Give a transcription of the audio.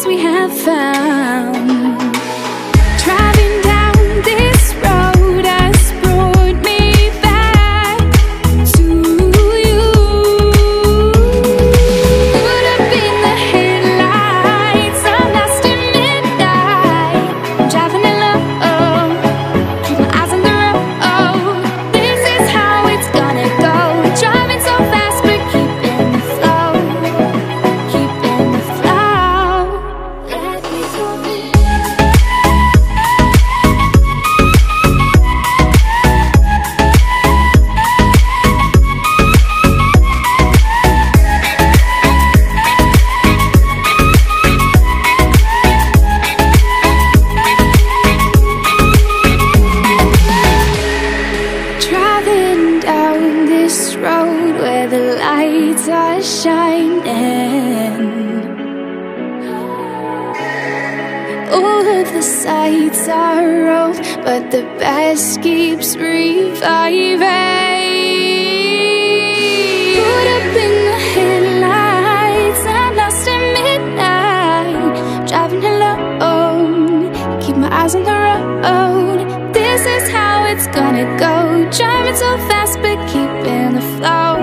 peace we have found. Driving down this road has brought me back to you. Put up in the headlights, I'm lost in midnight. I'm driving alone, keep my eyes on the road. This is how it's gonna go. Driving so fast but keeping the flow, keeping the flow. Let me go. Driving down this road where the lights are shining. All of the sights are old, but the best keeps reviving. Put up in the headlights, I'm lost in midnight. Driving alone, keep my eyes on the road. This is how it's gonna go. Driving so fast but keeping the flow.